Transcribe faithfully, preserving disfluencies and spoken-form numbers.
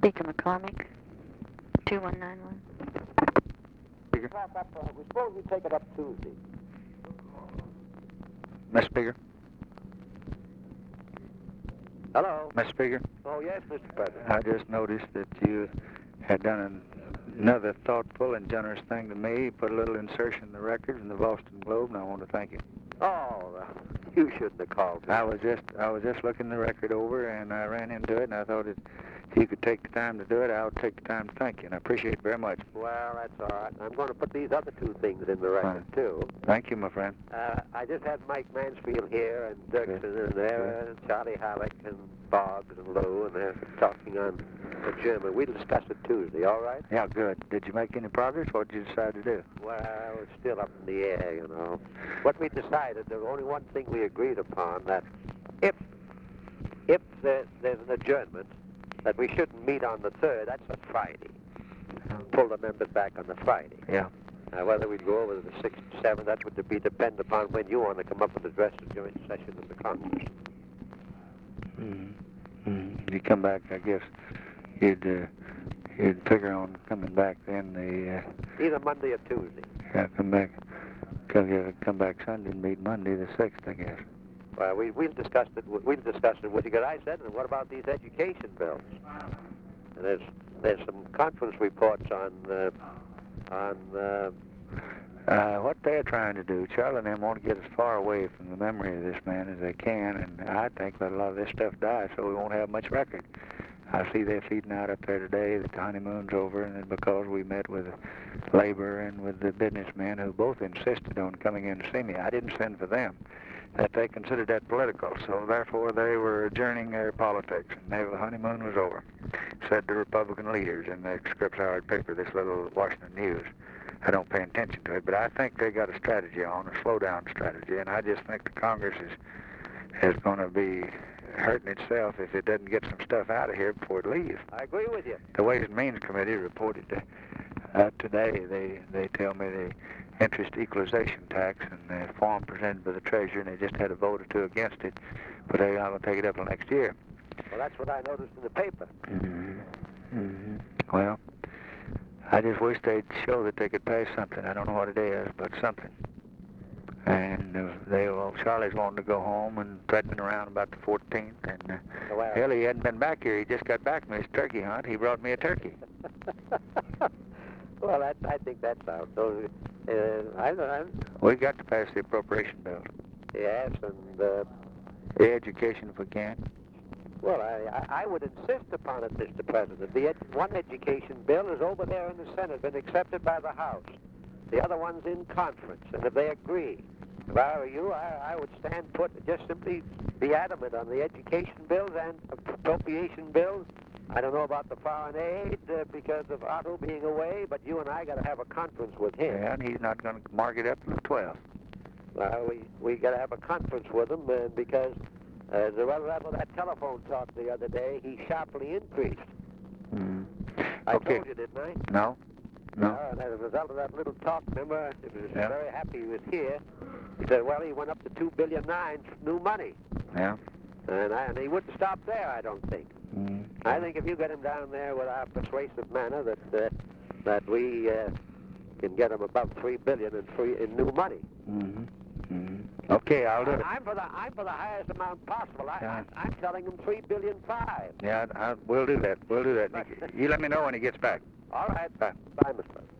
Speaker McCormick, two one nine one. Speaker. We suppose we take it up Tuesday. Mister Speaker. Hello? Mister Speaker. Oh, yes, Mister President. I just noticed that you had done an, another thoughtful and generous thing to me. Put a little insertion in the record in the Boston Globe, and I want to thank you. Oh, uh, you shouldn't have called me. I was just I was just looking the record over, and I ran into it, and I thought that if you could take the time to do it, I would take the time to thank you, and I appreciate it very much. Well, that's all right. I'm going to put these other two things in the record, Fine. too. Thank you, my friend. Uh, I just had Mike Mansfield here, and Dirksen, and there, and Charlie Halleck, and Boggs, and Lowe, and they're talking on the German. We'll discuss it Tuesday, all right? Yeah, good. Did you make any progress? What did you decide to do? Well, it's still up in the air, you know. What we decided, there was only one thing we agreed upon, that if if there, there's an adjournment, that we shouldn't meet on the third, that's a Friday. Pull the members back on the Friday. Yeah. Uh, whether we'd go over to the sixth, seventh, that would be dependent upon when you want to come up and address the joint session of the Congress. Mm-hmm. Mm-hmm. You come back, I guess you'd uh, you'd figure on coming back then the uh, Either Monday or Tuesday. yeah, come back come, yeah, come back Sunday and meet Monday the sixth, I guess. Well, we we'll discuss it. We'll discuss it with you. Because I said, and what about these education bills? And there's there's some conference reports on uh, on. Uh, Uh, what they're trying to do, Charlie and them want to get as far away from the memory of this man as they can, and I think that a lot of this stuff dies, so we won't have much record. I see they're feeding out up there today that the honeymoon's over, and it's because we met with labor and with the businessmen who both insisted on coming in to see me. I didn't send for them. That they considered that political, so therefore they were adjourning their politics, and they, the honeymoon was over, said the Republican leaders in the Scripps Howard paper, this little Washington News. I don't pay attention to it, but I think they got a strategy on, a slowdown strategy, and I just think the Congress is is going to be hurting itself if it doesn't get some stuff out of here before it leaves. I agree with you. The Ways and Means Committee reported uh, today, they, they tell me the interest equalization tax and the form presented by the Treasurer, and they just had a vote or two against it, but they're not going to take it up until next year. Well, that's what I noticed in the paper. Mm-hmm. Mm-hmm. Well, I just wish they'd show that they could pass something. I don't know what it is, but something. And uh, they, well, Charlie's wanting to go home and threatening around about the fourteenth. And uh, Well, hell, he hadn't been back here. He just got back from his turkey hunt. He brought me a turkey. Well, that, I think that's out. So, uh, I, I, We got to pass the appropriation bill. yes, and uh, The education, if we can. well, I, I I would insist upon it, Mister President. The ed one education bill is over there in the Senate, been accepted by the House. The other one's in conference, and if they agree, if I were you, I, I would stand put, just simply be adamant on the education bills and appropriation bills. I don't know about the foreign aid uh, because of Otto being away, but you and I got to have a conference with him. Yeah, and he's not going to mark it up to the twelfth. Well, we we got to have a conference with him uh, because as a result of that telephone talk the other day, he sharply increased. Mm. I Okay. told you, didn't I? No? No? Uh, and as a result of that little talk, remember, he was Yeah. very happy he was here. He said, well, he went up to two billion nine new money. Yeah? And, I, and he wouldn't stop there, I don't think. Mm. I think if you get him down there with our persuasive manner, that uh, that we uh, can get him above three billion in free in new money. Mm-hmm. Mm-hmm. Okay, I'll do it. I'm for the I'm for the highest amount possible. I, Yeah. I, I'm telling him three billion five. Yeah, I, I, we'll do that. We'll do that. You let me know when he gets back. All right. Bye. Bye, Mister President.